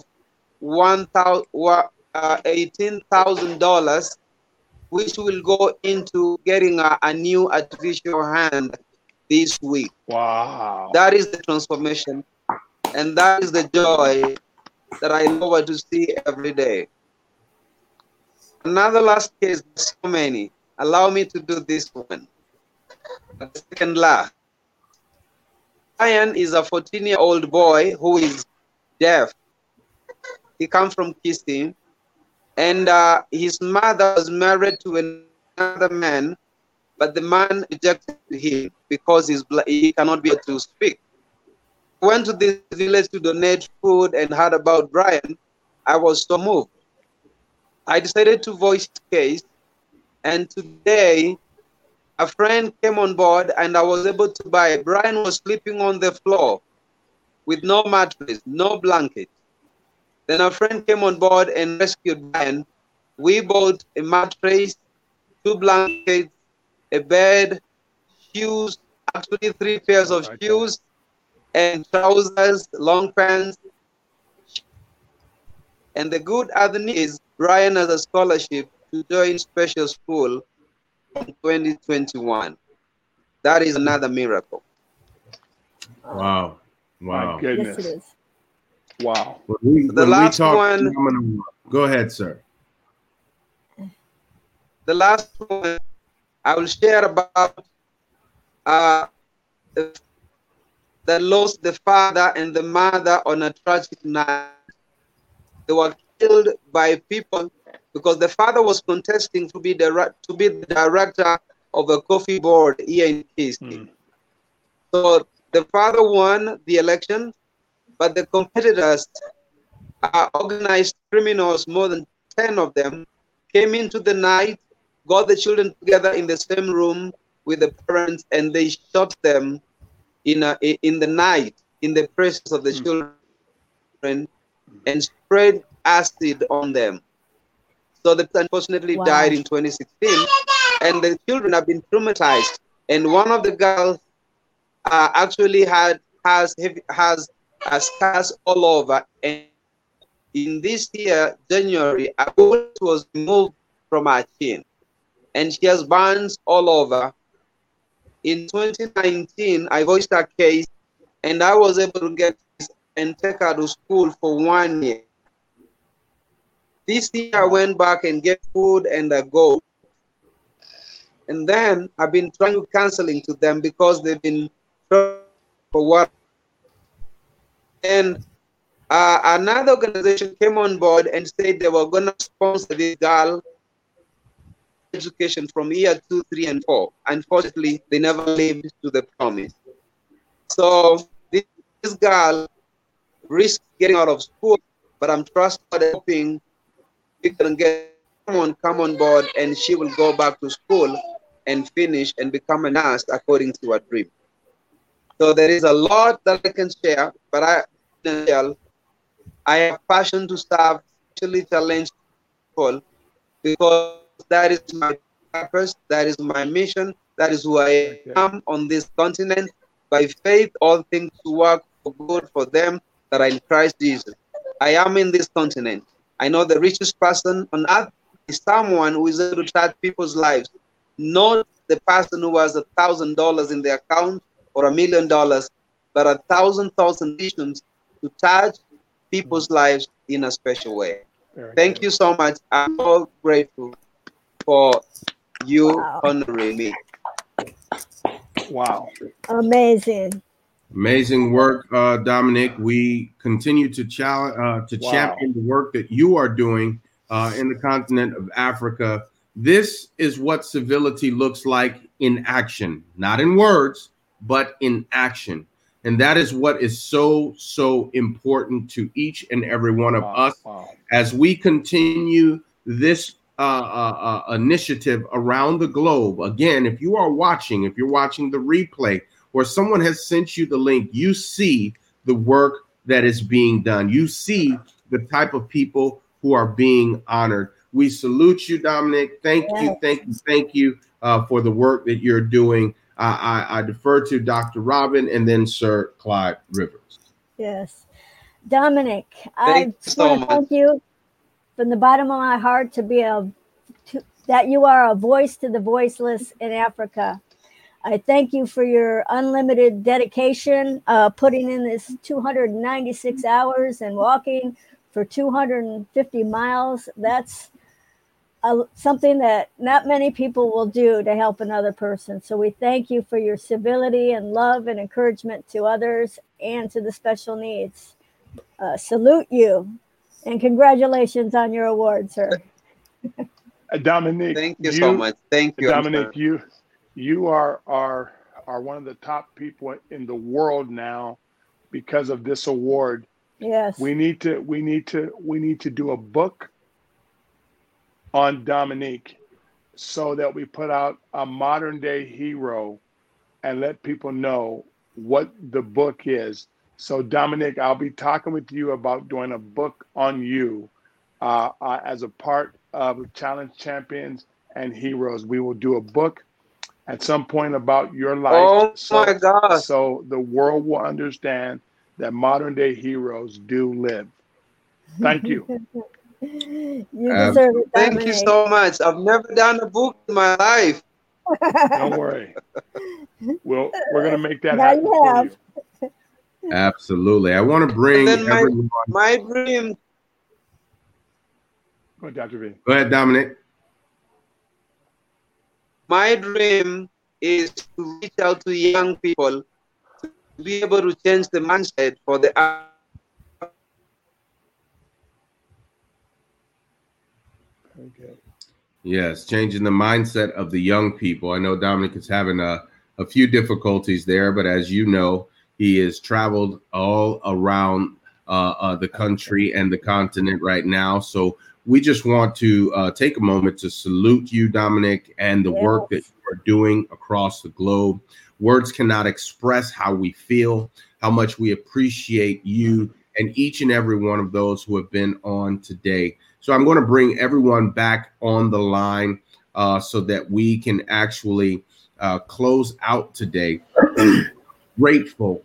$18,000, which will go into getting a new artificial hand this week. Wow. That is the transformation, and that is the joy that I love to see every day. Another last case, so many. Allow me to do this one. The second last. Ryan is a 14-year-old boy who is deaf. He comes from Kisii, and his mother was married to another man, but the man rejected him because he cannot be able to speak. I went to this village to donate food and heard about Brian. I was so moved. I decided to voice his case, and today a friend came on board and I was able to buy. Brian was sleeping on the floor with no mattress, no blanket. Then a friend came on board and rescued Brian. We bought a mattress, 2 blankets, a bed, shoes, actually 3 pairs of shoes, and trousers, long pants. And the good other news is Brian has a scholarship to join special school in 2021. That is another miracle. Wow. Wow. My goodness. Yes, it is. Wow. The last one. Go ahead, sir. The last one I will share about that lost the father and the mother on a tragic night. They were killed by people because the father was contesting to be the director of a coffee board here in Kisii. So the father won the election, but the competitors, organized criminals, more than 10 of them, came into the night, got the children together in the same room with the parents, and they shot them in the night in the presence of the children and spread acid on them. So they unfortunately died in 2016, and the children have been traumatized. And one of the girls actually has scars all over. And in this year, January, a bullet was removed from her chin, and she has burns all over. In 2019, I voiced her case, and I was able to get this and take her to school for 1 year. This year, I went back and get food and a goat. And then I've been trying to counseling to them because they've been for what. And another organization came on board and said they were going to sponsor this girl education from year 2, 3, and 4. Unfortunately, they never lived to the promise. So this girl risked getting out of school, but I'm trusting, hoping we can get someone come on board and she will go back to school and finish and become a nurse according to her dream. So there is a lot that I can share, but I have passion to serve especially challenged people because that is my purpose, that is my mission, that is who I am on this continent. By faith, all things work for good for them that are in Christ Jesus. I am in this continent. I know the richest person on earth is someone who is able to touch people's lives, not the person who has $1,000 in their account or $1 million, but 1,000 visions to touch people's lives in a special way. Thank you so much. I'm so grateful for you honoring me. Wow. Amazing. Amazing work, Dominic. We continue to champion the work that you are doing in the continent of Africa. This is what civility looks like in action, not in words, but in action. And that is what is so, so important to each and every one of us as we continue this initiative around the globe. Again, if you're watching the replay, or someone has sent you the link, you see the work that is being done. You see the type of people who are being honored. We salute you, Dominic. Thank you for the work that you're doing. I defer to Dr. Robin and then Sir Clyde Rivers. Yes. Dominic, I just so want to thank you from the bottom of my heart that you are a voice to the voiceless in Africa. I thank you for your unlimited dedication, putting in this 296 hours and walking for 250 miles. That's something that not many people will do to help another person. So we thank you for your civility and love and encouragement to others and to the special needs. Salute you and congratulations on your award, sir. Dominic, thank you so much. Thank you, Dominic. You are one of the top people in the world now because of this award. Yes. We need to do a book on Dominic so that we put out a modern day hero and let people know what the book is. So Dominic, I'll be talking with you about doing a book on you as a part of Challenge Champions and Heroes. We will do a book at some point about your life. Oh my God. So the world will understand that modern day heroes do live. Thank you. You deserve it, Dominic. Thank you so much. I've never done a book in my life. Don't worry. We're going to make that happen for you. Absolutely. I want to bring everyone. My dream. Go ahead, Dr. V. Go ahead, Dominic. My dream is to reach out to young people to be able to change the mindset for the. Okay. Yes, changing the mindset of the young people. I know Dominic is having a few difficulties there, but as you know, he has traveled all around the country and the continent right now. So we just want to take a moment to salute you, Dominic, and the work that you are doing across the globe. Words cannot express how we feel, how much we appreciate you and each and every one of those who have been on today. So I'm going to bring everyone back on the line so that we can actually close out today. Grateful,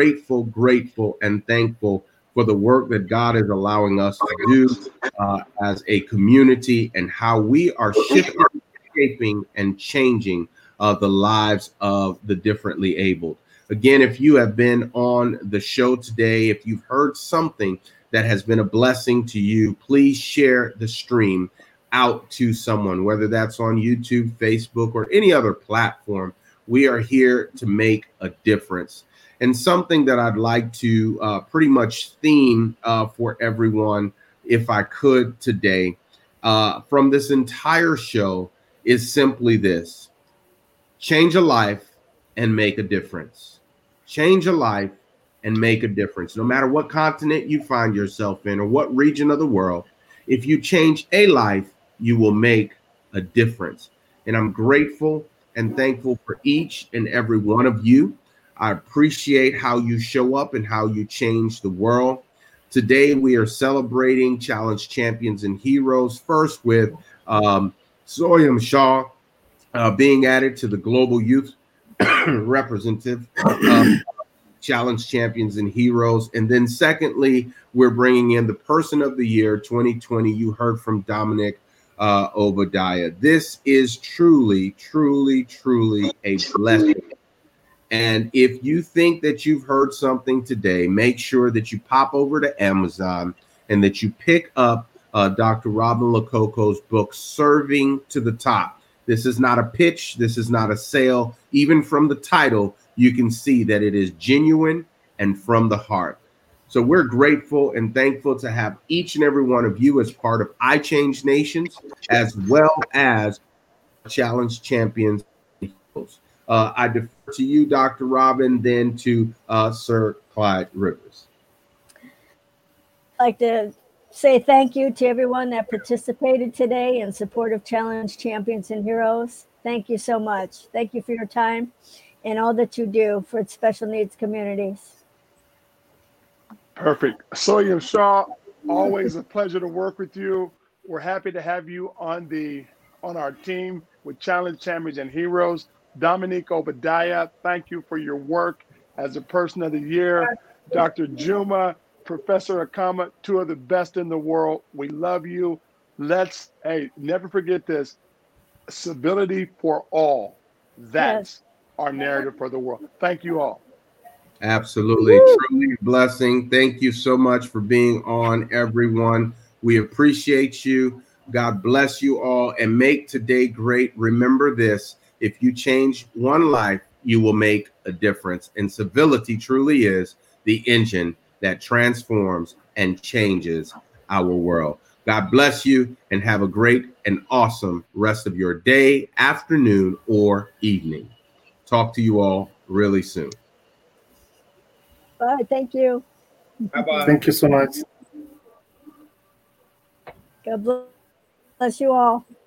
and thankful for the work that God is allowing us to do as a community and how we are shaping and changing the lives of the differently abled. Again, if you have been on the show today, if you've heard something that has been a blessing to you, please share the stream out to someone, whether that's on YouTube, Facebook, or any other platform. We are here to make a difference. And something that I'd like to pretty much theme for everyone, if I could today, from this entire show is simply this: change a life and make a difference. Change a life and make a difference. No matter what continent you find yourself in or what region of the world, if you change a life, you will make a difference. And I'm grateful and thankful for each and every one of you. I appreciate how you show up and how you change the world. Today, we are celebrating Challenge Champions and Heroes, first with Soyam Shah being added to the Global Youth Representative Challenge Champions and Heroes. And then secondly, we're bringing in the Person of the Year 2020. You heard from Dominic Obadiah. This is truly a blessing. And if you think that you've heard something today, make sure that you pop over to Amazon and that you pick up Dr. Robin Lococo's book, Serving to the Top. This is not a pitch. This is not a sale. Even from the title, you can see that it is genuine and from the heart. So we're grateful and thankful to have each and every one of you as part of I Change Nations, as well as Challenge Champions. I defer to you, Dr. Robin, then to Sir Clyde Rivers. I'd like to say thank you to everyone that participated today in support of Challenge Champions and Heroes. Thank you so much. Thank you for your time and all that you do for special needs communities. Perfect. Soyam Shah, Always a pleasure to work with you. We're happy to have you on our team with Challenge Champions and Heroes. Dominique Obadiah, thank you for your work as a Person of the Year. Dr. Juma, Professor Akama, two of the best in the world. We love you. Let's, never forget this. Civility for all. That's our narrative for the world. Thank you all. Absolutely. Woo! Truly a blessing. Thank you so much for being on, everyone. We appreciate you. God bless you all and make today great. Remember this, if you change one life, you will make a difference. And civility truly is the engine that transforms and changes our world. God bless you and have a great and awesome rest of your day, afternoon, or evening. Talk to you all really soon. Bye. Thank you. Bye-bye. Thank you so much. God bless you all.